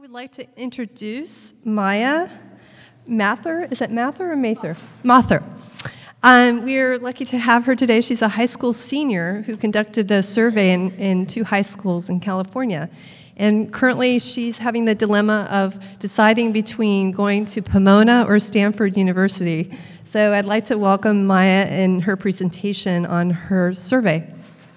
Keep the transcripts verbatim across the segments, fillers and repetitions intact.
would like to introduce Maya Mather. Is it Mather or Mather? Mather. Um, we're lucky to have her today. She's a high school senior who conducted a survey in, in two high schools in California. And currently she's having the dilemma of deciding between going to Pomona or Stanford University. So I'd like to welcome Maya in her presentation on her survey.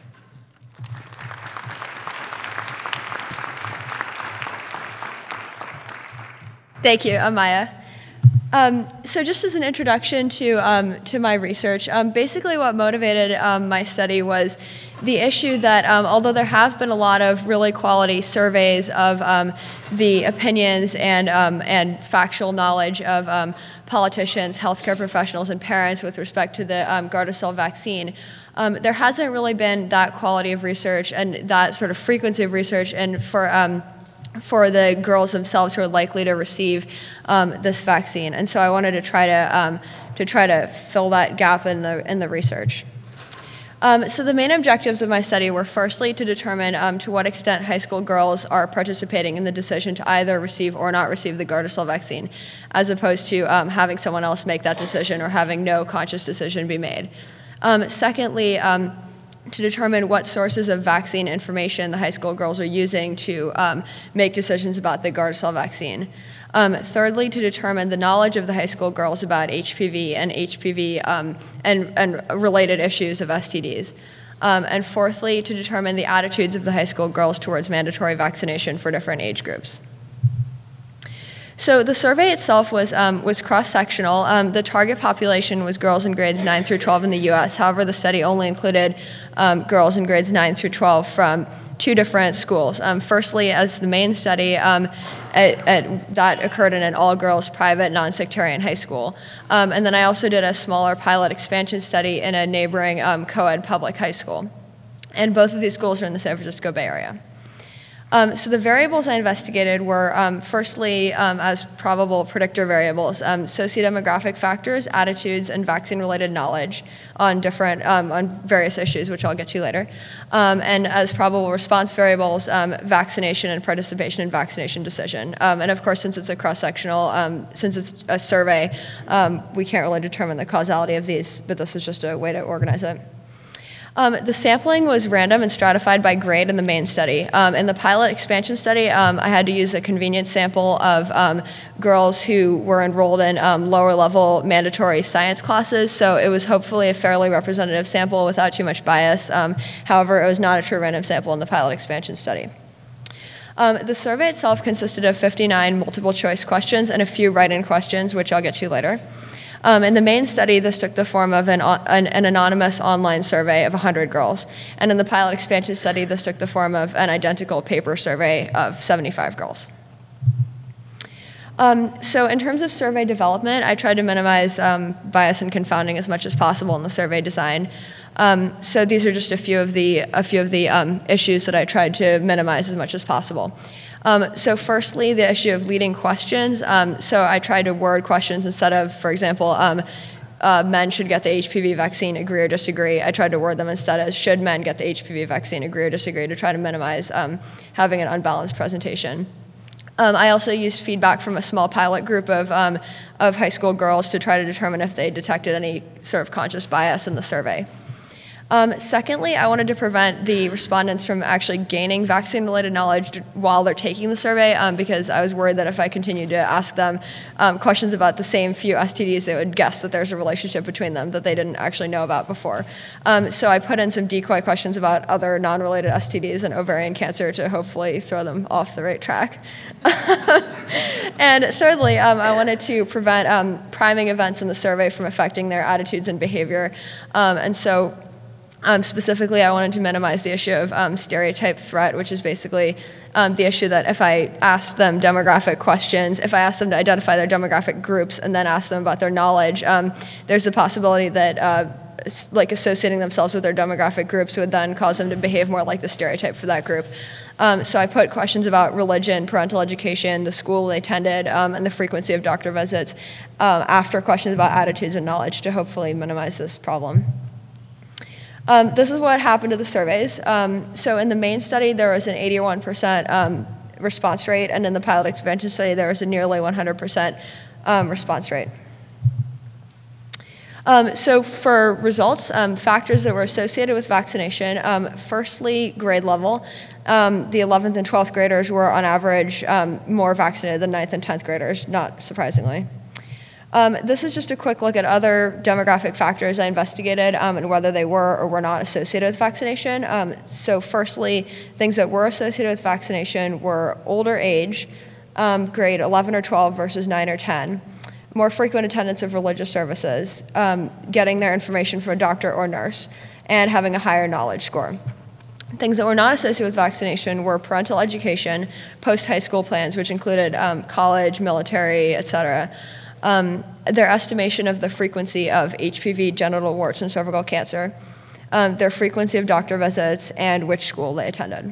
Thank you, I'm Maya. Um, so just as an introduction to, um, to my research, um, basically what motivated um, my study was the issue that um, although there have been a lot of really quality surveys of um, the opinions and, um, and factual knowledge of um, politicians, healthcare professionals, and parents with respect to the um, Gardasil vaccine, um, there hasn't really been that quality of research and that sort of frequency of research and for um, for the girls themselves who are likely to receive um, this vaccine. And so I wanted to try to, um, to try to fill that gap in the, in the research. Um, so the main objectives of my study were firstly to determine um, to what extent high school girls are participating in the decision to either receive or not receive the Gardasil vaccine, as opposed to um, having someone else make that decision or having no conscious decision be made. Um, secondly, um, to determine what sources of vaccine information the high school girls are using to um, make decisions about the Gardasil vaccine. Um, thirdly, to determine the knowledge of the high school girls about H P V and H P V um, and, and related issues of S T Ds. Um, and fourthly, to determine the attitudes of the high school girls towards mandatory vaccination for different age groups. So the survey itself was, um, was cross-sectional. Um, the target population was girls in grades nine through twelve in the U S. However, the study only included um, girls in grades nine through twelve from two different schools. Um, firstly, as the main study, um, at, at, that occurred in an all-girls private non-sectarian high school. Um, and then I also did a smaller pilot expansion study in a neighboring um, co-ed public high school. And both of these schools are in the San Francisco Bay Area. Um, so the variables I investigated were, um, firstly, um, as probable predictor variables, um, sociodemographic factors, attitudes, and vaccine-related knowledge on different, um, on various issues, which I'll get to later. Um, and as probable response variables, um, vaccination and participation in vaccination decision. Um, and of course, since it's a cross-sectional, um, since it's a survey, um, we can't really determine the causality of these, but this is just a way to organize it. Um, the sampling was random and stratified by grade in the main study. Um, in the pilot expansion study, um, I had to use a convenient sample of um, girls who were enrolled in um, lower level mandatory science classes, so it was hopefully a fairly representative sample without too much bias. Um, however, it was not a true random sample in the pilot expansion study. Um, the survey itself consisted of fifty-nine multiple choice questions and a few write-in questions, which I'll get to later. Um, in the main study, this took the form of an, an, an anonymous online survey of one hundred girls. And in the pilot expansion study, this took the form of an identical paper survey of seventy-five girls. Um, so in terms of survey development, I tried to minimize um, bias and confounding as much as possible in the survey design. Um, so these are just a few of the, a few of the um, issues that I tried to minimize as much as possible. Um, so firstly, the issue of leading questions. Um, so I tried to word questions instead of, for example, um, uh, men should get the H P V vaccine, agree or disagree. I tried to word them instead as, should men get the H P V vaccine, agree or disagree, to try to minimize um, having an unbalanced presentation. Um, I also used feedback from a small pilot group of, um, of high school girls to try to determine if they detected any sort of conscious bias in the survey. Um, secondly, I wanted to prevent the respondents from actually gaining vaccine-related knowledge while they're taking the survey, um, because I was worried that if I continued to ask them um, questions about the same few S T Ds, they would guess that there's a relationship between them that they didn't actually know about before. Um, so I put in some decoy questions about other non-related S T Ds and ovarian cancer to hopefully throw them off the right track. And thirdly, um, I wanted to prevent um, priming events in the survey from affecting their attitudes and behavior. Um, and so Um, specifically, I wanted to minimize the issue of um, stereotype threat, which is basically um, the issue that if I asked them demographic questions, if I asked them to identify their demographic groups and then ask them about their knowledge, um, there's the possibility that uh, like associating themselves with their demographic groups would then cause them to behave more like the stereotype for that group. Um, so I put questions about religion, parental education, the school they attended, um, and the frequency of doctor visits um, after questions about attitudes and knowledge to hopefully minimize this problem. Um, this is what happened to the surveys. Um, so in the main study, there was an eighty-one percent um, response rate, and in the pilot expansion study, there was a nearly one hundred percent um, response rate. Um, so for results, um, factors that were associated with vaccination, um, firstly, grade level. Um, the eleventh and twelfth graders were on average um, more vaccinated than ninth and tenth graders, not surprisingly. Um, this is just a quick look at other demographic factors I investigated um, and whether they were or were not associated with vaccination. Um, so firstly, things that were associated with vaccination were older age, um, grade eleven or twelve versus nine or ten, more frequent attendance of religious services, um, getting their information from a doctor or nurse, and having a higher knowledge score. Things that were not associated with vaccination were parental education, post-high school plans, which included um, college, military, et cetera, um, their estimation of the frequency of H P V, genital warts, and cervical cancer, um, their frequency of doctor visits, and which school they attended.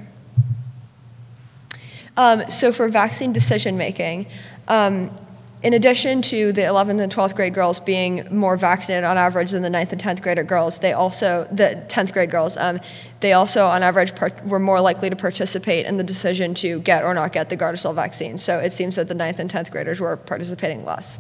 Um, so for vaccine decision-making, um, in addition to the eleventh and twelfth grade girls being more vaccinated on average than the ninth and tenth grader girls, they also, the tenth grade girls, um, they also on average part, were more likely to participate in the decision to get or not get the Gardasil vaccine. So it seems that the ninth and tenth graders were participating less.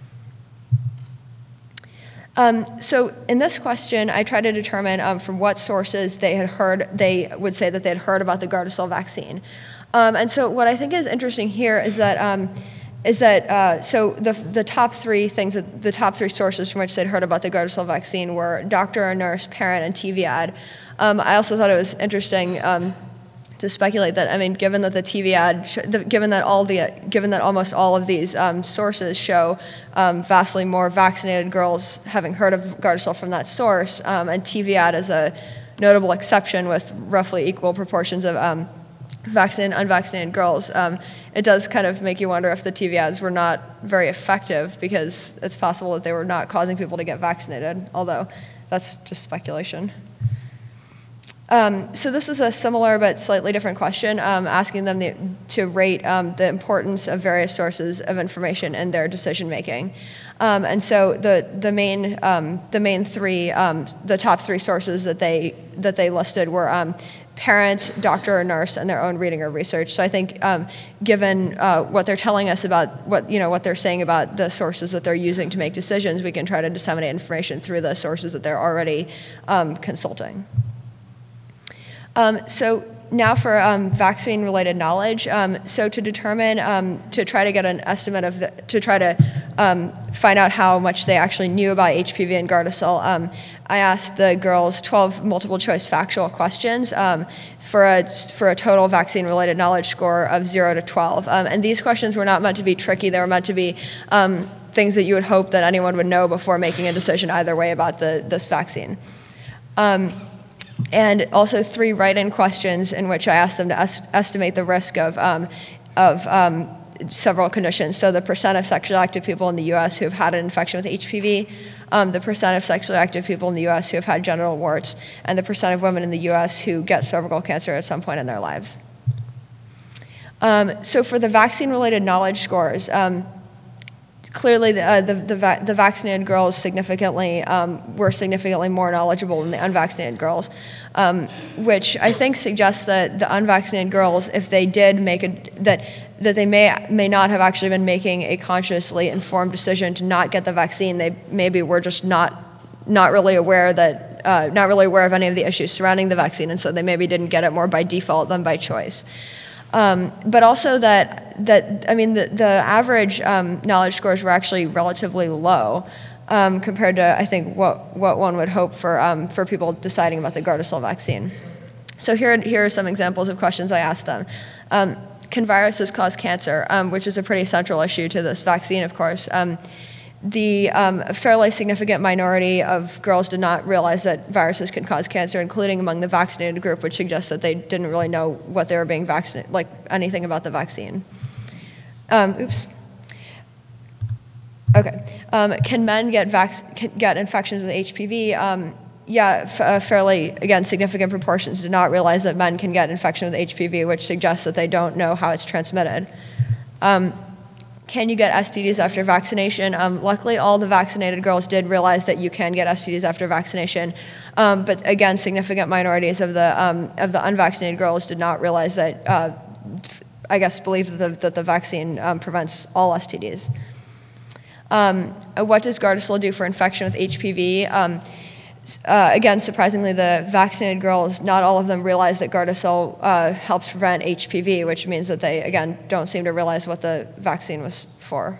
Um, so in this question, I tried to determine um, from what sources they had heard, they would say that they had heard about the Gardasil vaccine. Um, and so what I think is interesting here is that um, is that, uh, so the, the top three things, that, the top three sources from which they'd heard about the Gardasil vaccine were doctor or nurse, parent, and T V ad. Um, I also thought it was interesting um, to speculate that, I mean, given that the T V ad, sh the, given that all the, given that almost all of these um, sources show um, vastly more vaccinated girls having heard of Gardasil from that source, um, and T V ad is a notable exception with roughly equal proportions of um, vaccinated and unvaccinated girls, um, it does kind of make you wonder if the T V ads were not very effective, because it's possible that they were not causing people to get vaccinated, although that's just speculation. Um, so this is a similar but slightly different question, um, asking them the, to rate um, the importance of various sources of information in their decision making. Um, and so the the main um, the main three um, the top three sources that they that they listed were um, parent, doctor, or nurse, and their own reading or research. So I think, um, given uh, what they're telling us about what you know what they're saying about the sources that they're using to make decisions, we can try to disseminate information through the sources that they're already um, consulting. Um, so now for um, vaccine-related knowledge. Um, so to determine, um, to try to get an estimate of, the, to try to um, find out how much they actually knew about H P V and Gardasil, um, I asked the girls twelve multiple-choice factual questions um, for a for a total vaccine-related knowledge score of zero to twelve. Um, and these questions were not meant to be tricky. They were meant to be um, things that you would hope that anyone would know before making a decision either way about the this vaccine. Um, and also three write-in questions in which I asked them to est estimate the risk of, um, of um, several conditions. So the percent of sexually active people in the U S who have had an infection with H P V, um, the percent of sexually active people in the U S who have had genital warts, and the percent of women in the U S who get cervical cancer at some point in their lives. Um, so for the vaccine-related knowledge scores, um, clearly the, uh, the, the, va the vaccinated girls significantly um, were significantly more knowledgeable than the unvaccinated girls, um, which I think suggests that the unvaccinated girls, if they did make a, that, that they may, may not have actually been making a consciously informed decision to not get the vaccine. They maybe were just not, not really aware that, uh, not really aware of any of the issues surrounding the vaccine, and so they maybe didn't get it more by default than by choice. Um, but also that, that I mean, the, the average um, knowledge scores were actually relatively low um, compared to, I think, what, what one would hope for, um, for people deciding about the Gardasil vaccine. So here, here are some examples of questions I asked them. Um, can viruses cause cancer, um, which is a pretty central issue to this vaccine, of course. Um, The um, fairly significant minority of girls did not realize that viruses can cause cancer, including among the vaccinated group, which suggests that they didn't really know what they were being vaccinated, like anything about the vaccine. Um, oops. Okay. Um, can men get vac can get infections with H P V? Um, yeah, f uh, fairly, again, significant proportions did not realize that men can get infection with H P V, which suggests that they don't know how it's transmitted. Um, Can you get S T Ds after vaccination? Um, luckily, all the vaccinated girls did realize that you can get S T Ds after vaccination, um, but again, significant minorities of the um, of the unvaccinated girls did not realize that uh, I guess, believe that the, that the vaccine um, prevents all S T Ds. Um, what does Gardasil do for infection with H P V? Um, uh, again, surprisingly, the vaccinated girls, not all of them realize that Gardasil uh, helps prevent H P V, which means that they, again, don't seem to realize what the vaccine was for.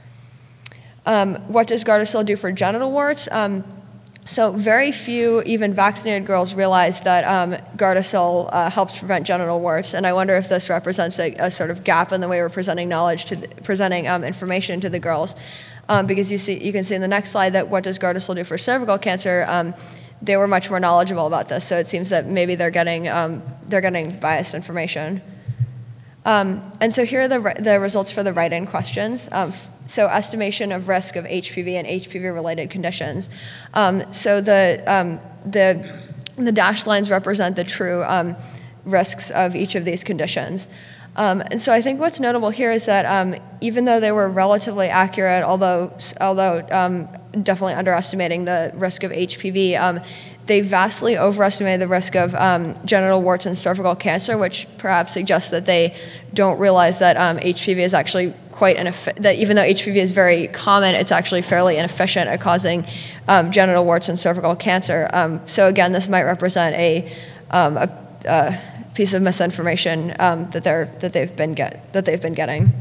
Um, what does Gardasil do for genital warts? Um, so very few, even vaccinated girls, realize that um, Gardasil uh, helps prevent genital warts, and I wonder if this represents a, a sort of gap in the way we're presenting knowledge to the, presenting um, information to the girls. Um, because you see, you can see in the next slide that what does Gardasil do for cervical cancer? Um, they were much more knowledgeable about this, so it seems that maybe they're getting um, they're getting biased information. Um, and so here are the the results for the write-in questions. Um, so estimation of risk of H P V and H P V-related conditions. Um, so the um, the the dashed lines represent the true um, risks of each of these conditions. Um, and so I think what's notable here is that um, even though they were relatively accurate, although although um, definitely underestimating the risk of H P V, um, they vastly overestimated the risk of um, genital warts and cervical cancer, which perhaps suggests that they don't realize that um, H P V is actually quite inefficient, that even though H P V is very common, it's actually fairly inefficient at causing um, genital warts and cervical cancer. Um, so again, this might represent a, um, a, a piece of misinformation um, that they're that they've been get that they've been getting.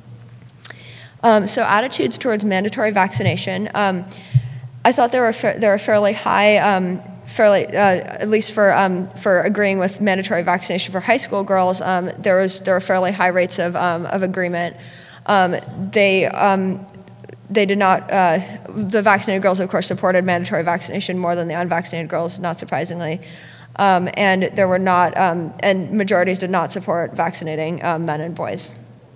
Um, so attitudes towards mandatory vaccination. Um, I thought there were fa- there were fairly high, um, fairly uh, at least for um, for agreeing with mandatory vaccination for high school girls. Um, there was there were fairly high rates of um, of agreement. Um, they um, they did not. Uh, the vaccinated girls, of course, supported mandatory vaccination more than the unvaccinated girls, not surprisingly. Um, and there were not, um, and majorities did not support vaccinating um, men and boys.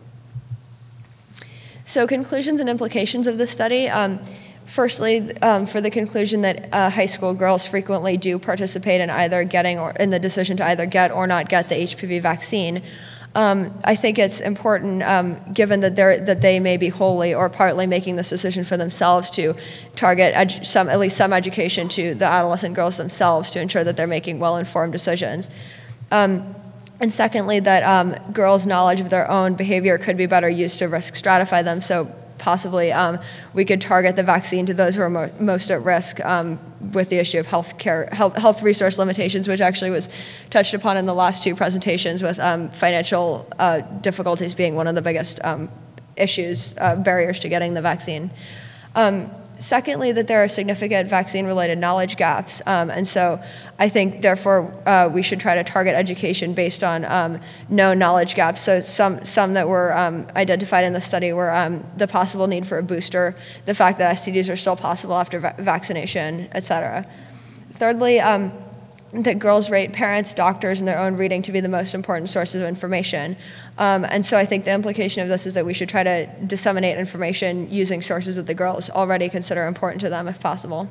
So conclusions and implications of this study. Um, firstly, um, for the conclusion that uh, high school girls frequently do participate in either getting or in the decision to either get or not get the H P V vaccine. Um, I think it's important, um, given that they're that they may be wholly or partly making this decision for themselves, to target edu- some at least some education to the adolescent girls themselves to ensure that they're making well-informed decisions. Um, and secondly, that um, girls' knowledge of their own behavior could be better used to risk stratify them. So possibly um, we could target the vaccine to those who are mo- most at risk um, with the issue of health care, health, health resource limitations, which actually was touched upon in the last two presentations, with um, financial uh, difficulties being one of the biggest um, issues, uh, barriers to getting the vaccine. Um, Secondly, that there are significant vaccine-related knowledge gaps, um, and so I think, therefore, uh, we should try to target education based on um, known knowledge gaps. So some some that were um, identified in the study were um, the possible need for a booster, the fact that S T Ds are still possible after va- vaccination, et cetera. Thirdly, um, that girls rate parents, doctors, and their own reading to be the most important sources of information. Um, and so I think the implication of this is that we should try to disseminate information using sources that the girls already consider important to them, if possible.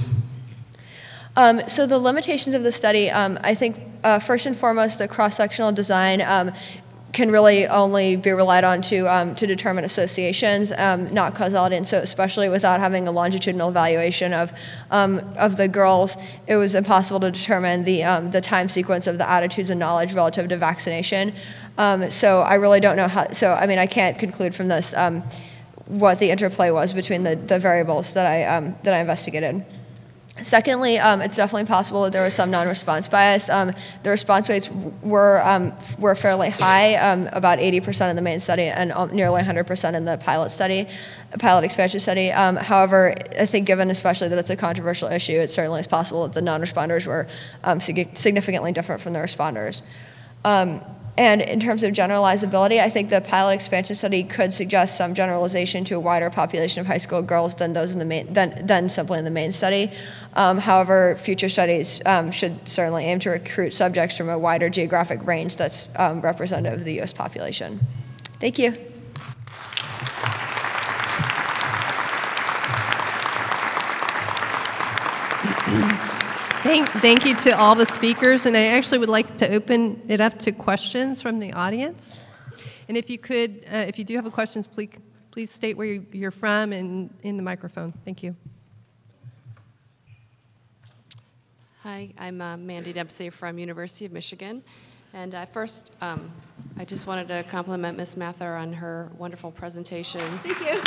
Um, so the limitations of the study, um, I think, uh, first and foremost, the cross-sectional design um, can really only be relied on to um, to determine associations, um, not causality. And so, especially without having a longitudinal evaluation of um, of the girls, it was impossible to determine the um, the time sequence of the attitudes and knowledge relative to vaccination. Um, so I really don't know how. So I mean, I can't conclude from this um, what the interplay was between the, the variables that I um, that I investigated. Secondly, um, it's definitely possible that there was some non-response bias. Um, the response rates were um, were fairly high, um, about eighty percent in the main study and nearly one hundred percent in the pilot study, pilot expansion study. Um, however, I think given especially that it's a controversial issue, it certainly is possible that the non-responders were um, sig- significantly different from the responders. Um, And in terms of generalizability, I think the pilot expansion study could suggest some generalization to a wider population of high school girls than those in the main, than, than simply in the main study. Um, however, future studies um, should certainly aim to recruit subjects from a wider geographic range that's um, representative of the U S population. Thank you. Thank, thank you to all the speakers, and I actually would like to open it up to questions from the audience. And if you could, uh, if you do have a questions, please, please state where you're from and in the microphone. Thank you. Hi, I'm uh, Mandy Dempsey from University of Michigan. And uh, first, um, I just wanted to compliment Miz Mather on her wonderful presentation. Thank you.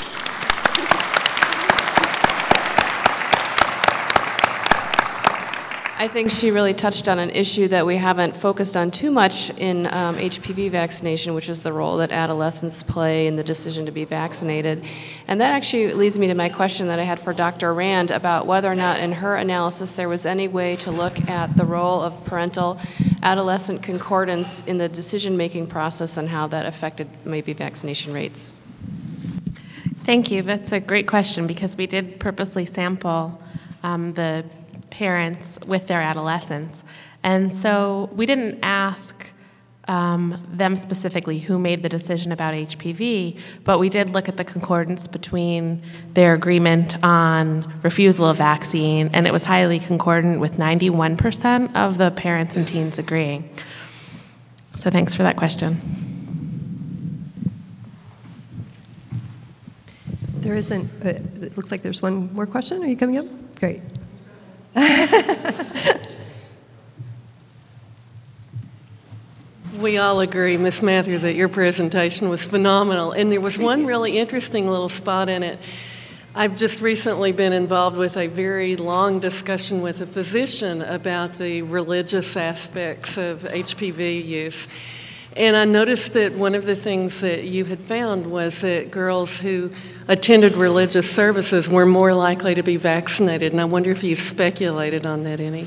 I think she really touched on an issue that we haven't focused on too much in um, H P V vaccination, which is the role that adolescents play in the decision to be vaccinated. And that actually leads me to my question that I had for Doctor Rand about whether or not in her analysis there was any way to look at the role of parental adolescent concordance in the decision-making process and how that affected maybe vaccination rates. Thank you. That's a great question because we did purposely sample um, the parents with their adolescents. And so we didn't ask um, them specifically who made the decision about H P V, but we did look at the concordance between their agreement on refusal of vaccine, and it was highly concordant with ninety-one percent of the parents and teens agreeing. So thanks for that question. There isn't, uh, it looks like there's one more question. Are you coming up? Great. We all agree, Miz Mather, that your presentation was phenomenal. And there was one really interesting little spot in it. I've just recently been involved with a very long discussion with a physician about the religious aspects of H P V use. And I noticed that one of the things that you had found was that girls who attended religious services were more likely to be vaccinated. And I wonder if you speculated on that any.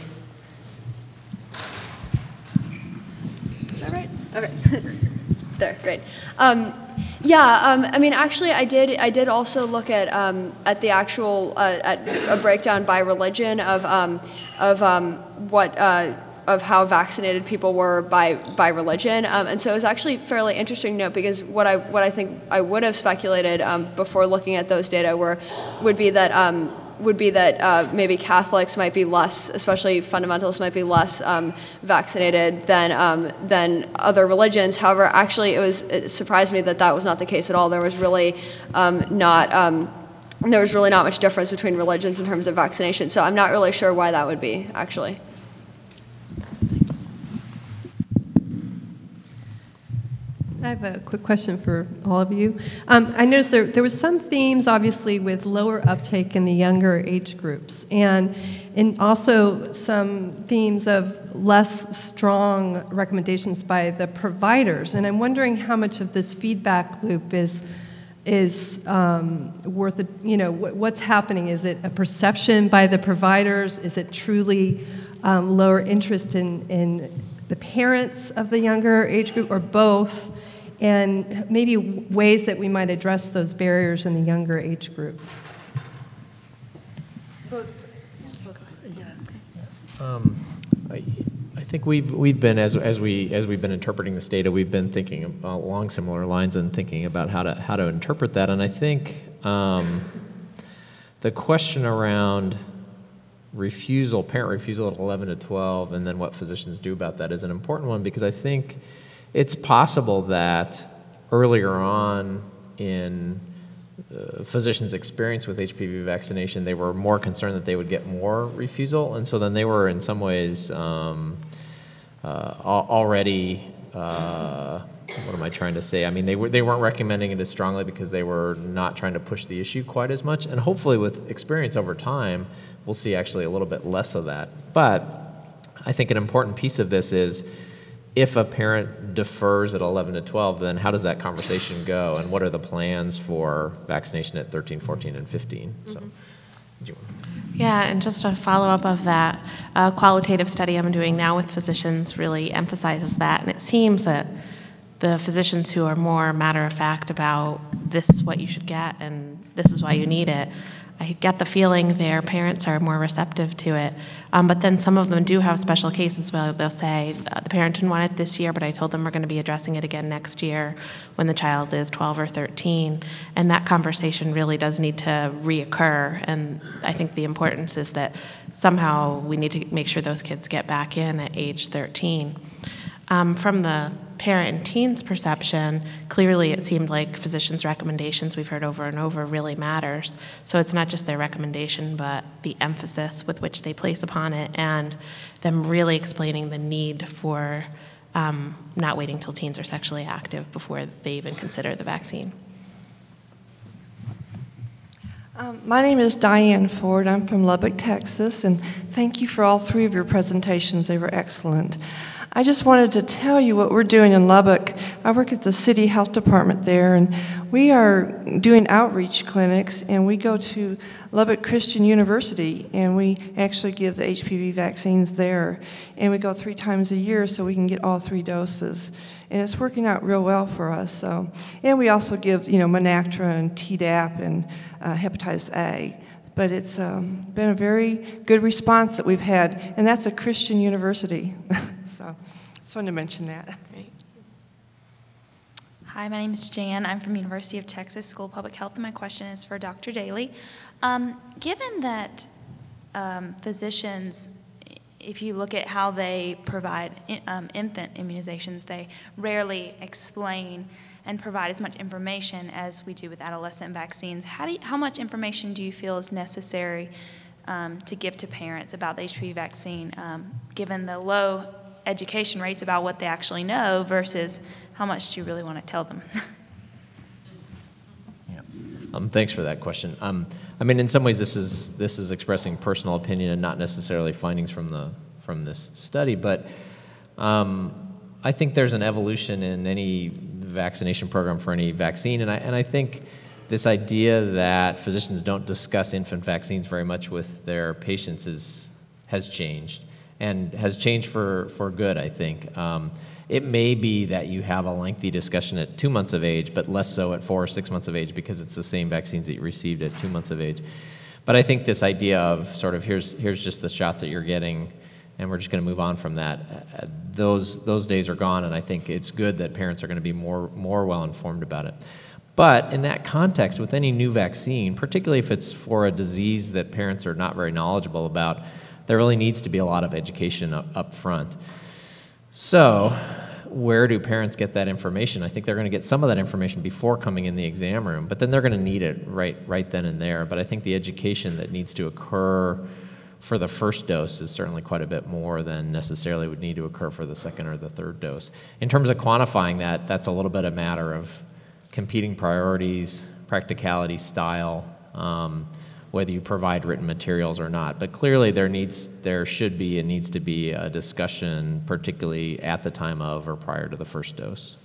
Is that right? Okay. There, great. Um, yeah, um, I mean, actually, I did. I did also look at um, at the actual uh, at a breakdown by religion of um, of um, what. Uh, of how vaccinated people were by by religion, um, and so it was actually fairly interesting to note because what I what I think I would have speculated um, before looking at those data were would be that um, would be that uh, maybe Catholics might be less, especially fundamentalists, might be less um, vaccinated than um, than other religions. However, actually, it was it surprised me that that was not the case at all. There was really um, not. Um, there was really not much difference between religions in terms of vaccination. So I'm not really sure why that would be, actually. I have a quick question for all of you. Um, I noticed there, there was some themes, obviously, with lower uptake in the younger age groups, and, and also some themes of less strong recommendations by the providers. And I'm wondering how much of this feedback loop is is um, worth it, you know, what, what's happening? Is it a perception by the providers? Is it truly um, lower interest in, in the parents of the younger age group, or both? And maybe ways that we might address those barriers in the younger age group. Um, I, I think we've we've been as as we as we've been interpreting this data, we've been thinking along similar lines and thinking about how to how to interpret that. And I think um, the question around refusal, parent refusal at eleven to twelve, and then what physicians do about that is an important one, because I think it's possible that earlier on in uh, physicians' experience with H P V vaccination, they were more concerned that they would get more refusal, and so then they were in some ways um, uh, already, uh, what am I trying to say? I mean, they, were, they weren't recommending it as strongly because they were not trying to push the issue quite as much, and hopefully with experience over time, we'll see actually a little bit less of that. But I think an important piece of this is, if a parent defers at eleven to twelve, then how does that conversation go, and what are the plans for vaccination at thirteen, fourteen, and fifteen? Mm-hmm. So, do you want? Yeah, and just a follow-up of that, a qualitative study I'm doing now with physicians really emphasizes that, and it seems that the physicians who are more matter-of-fact about this is what you should get and this is why you need it, I get the feeling their parents are more receptive to it. Um, but then some of them do have special cases where they'll say, the parent didn't want it this year, but I told them we're going to be addressing it again next year when the child is twelve or thirteen. And that conversation really does need to reoccur. And I think the importance is that somehow we need to make sure those kids get back in at age thirteen. Um, from the parent and teens perception, clearly it seemed like physicians' recommendations we've heard over and over really matters. So it's not just their recommendation, but the emphasis with which they place upon it, and them really explaining the need for um, not waiting till teens are sexually active before they even consider the vaccine. Um, my name is Diane Ford. I'm from Lubbock, Texas, and thank you for all three of your presentations. They were excellent. I just wanted to tell you what we're doing in Lubbock. I work at the city health department there, and we are doing outreach clinics, and we go to Lubbock Christian University, and we actually give the H P V vaccines there. And we go three times a year so we can get all three doses. And it's working out real well for us. So, and we also give, you know, Menactra and Tdap and uh, hepatitis A. But it's um, been a very good response that we've had, and that's a Christian university. So just wanted to mention that. Great. Hi, my name is Jan. I'm from University of Texas School of Public Health, and my question is for Doctor Daly. Um, given that um, physicians, if you look at how they provide um, infant immunizations, they rarely explain and provide as much information as we do with adolescent vaccines. How, do you, how much information do you feel is necessary um, to give to parents about the H P V vaccine, um, given the low education rates about what they actually know versus how much do you really want to tell them? Yeah. Um, thanks for that question. Um, I mean, in some ways, this is this is expressing personal opinion and not necessarily findings from the from this study. But um, I think there's an evolution in any vaccination program for any vaccine, and I and I think this idea that physicians don't discuss infant vaccines very much with their patients is has changed, and has changed for for good, I think. Um, It may be that you have a lengthy discussion at two months of age, but less so at four or six months of age because it's the same vaccines that you received at two months of age. But I think this idea of sort of here's here's just the shots that you're getting, and we're just going to move on from that. Uh, those those days are gone, and I think it's good that parents are going to be more more well informed about it. But in that context, with any new vaccine, particularly if it's for a disease that parents are not very knowledgeable about, there really needs to be a lot of education up, up front. So, where do parents get that information? I think they're going to get some of that information before coming in the exam room, but then they're going to need it right right then and there. But I think the education that needs to occur for the first dose is certainly quite a bit more than necessarily would need to occur for the second or the third dose. In terms of quantifying that, that's a little bit a matter of competing priorities, practicality, style, um, whether you provide written materials or not. But clearly there needs, there should be and needs to be a discussion, particularly at the time of or prior to the first dose.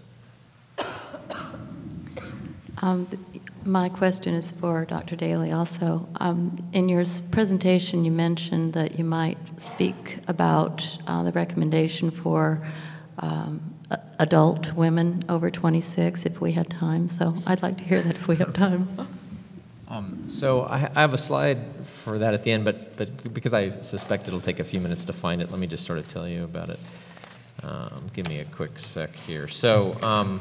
Um, my question is for Doctor Daly also. Um, in your presentation, you mentioned that you might speak about uh, the recommendation for um, adult women over twenty-six if we had time. So I'd like to hear that if we have time. Um, so I, I have a slide for that at the end, but, but because I suspect it'll take a few minutes to find it, let me just sort of tell you about it. Um, give me a quick sec here. So um,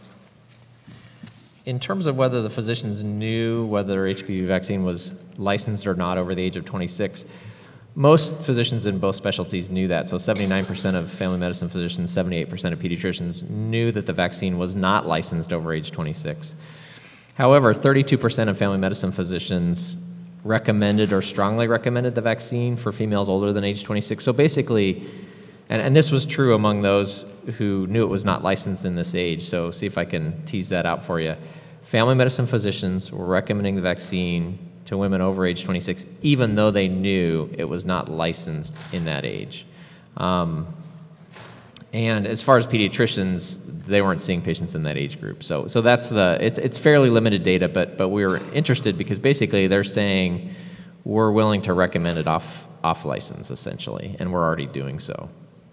in terms of whether the physicians knew whether H P V vaccine was licensed or not over the age of twenty-six, most physicians in both specialties knew that. So seventy-nine percent of family medicine physicians, seventy-eight percent of pediatricians knew that the vaccine was not licensed over age twenty-six. However, thirty-two percent of family medicine physicians recommended or strongly recommended the vaccine for females older than age twenty-six. So basically, and, and this was true among those who knew it was not licensed in this age. So see if I can tease that out for you. Family medicine physicians were recommending the vaccine to women over age twenty-six, even though they knew it was not licensed in that age. Um, And as far as pediatricians, they weren't seeing patients in that age group. So, so that's the, it's, it's fairly limited data, but, but we were interested because basically they're saying we're willing to recommend it off, off license, essentially, and we're already doing so.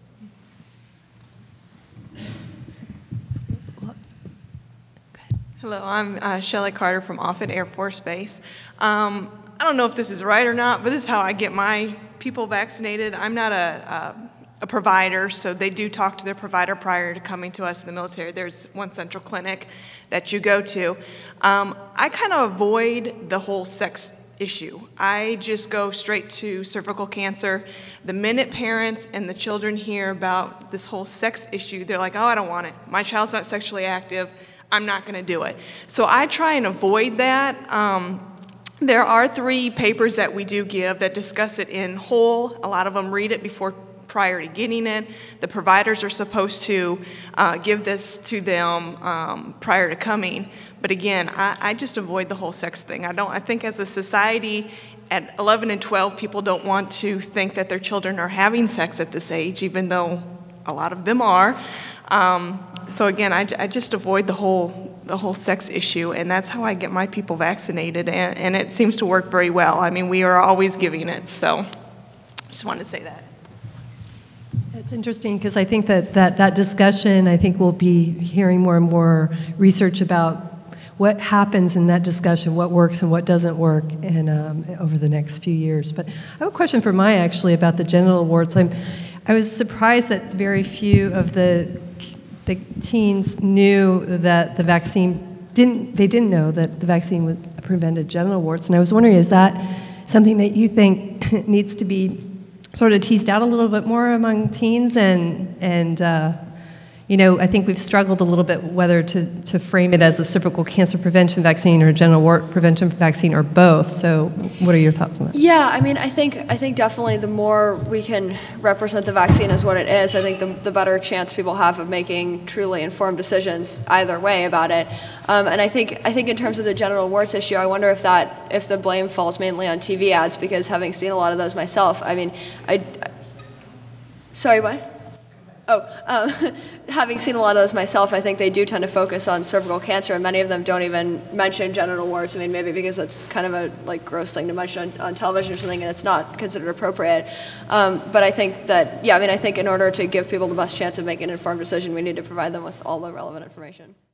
Hello, I'm uh, Shelley Carter from Offutt Air Force Base. Um, I don't know if this is right or not, but this is how I get my people vaccinated. I'm not a, a a provider, so they do talk to their provider prior to coming to us in the military. There's one central clinic that you go to. Um, I kind of avoid the whole sex issue. I just go straight to cervical cancer. The minute parents and the children hear about this whole sex issue, they're like, oh, I don't want it. My child's not sexually active. I'm not going to do it. So I try and avoid that. Um, There are three papers that we do give that discuss it in whole. A lot of them read it before prior to getting it. The providers are supposed to uh, give this to them um, prior to coming. But again, I, I just avoid the whole sex thing. I don't. I think as a society, at eleven and twelve, people don't want to think that their children are having sex at this age, even though a lot of them are. Um, so again, I, I just avoid the whole the whole sex issue, and that's how I get my people vaccinated, and, and it seems to work very well. I mean, we are always giving it, so just wanted to say that. It's interesting because I think that, that that discussion, I think we'll be hearing more and more research about what happens in that discussion, what works and what doesn't work, and um, over the next few years. But I have a question for Maya, actually, about the genital warts. I'm, I was surprised that very few of the the teens knew that the vaccine didn't. They didn't know that the vaccine would prevented genital warts, and I was wondering, is that something that you think needs to be sort of teased out a little bit more among teens? And and uh, you know, I think we've struggled a little bit whether to, to frame it as a cervical cancer prevention vaccine or a genital wart prevention vaccine or both. So what are your thoughts on that? Yeah, I mean, I think I think definitely the more we can represent the vaccine as what it is, I think the, the better chance people have of making truly informed decisions either way about it. Um, and I think I think in terms of the genital warts issue, I wonder if that if the blame falls mainly on T V ads, because having seen a lot of those myself, I mean, I. Sorry, what? Oh, um, having seen a lot of those myself, I think they do tend to focus on cervical cancer, and many of them don't even mention genital warts. I mean, maybe because it's kind of a like gross thing to mention on, on television or something, and it's not considered appropriate. Um, but I think that, yeah, I mean, I think in order to give people the best chance of making an informed decision, we need to provide them with all the relevant information.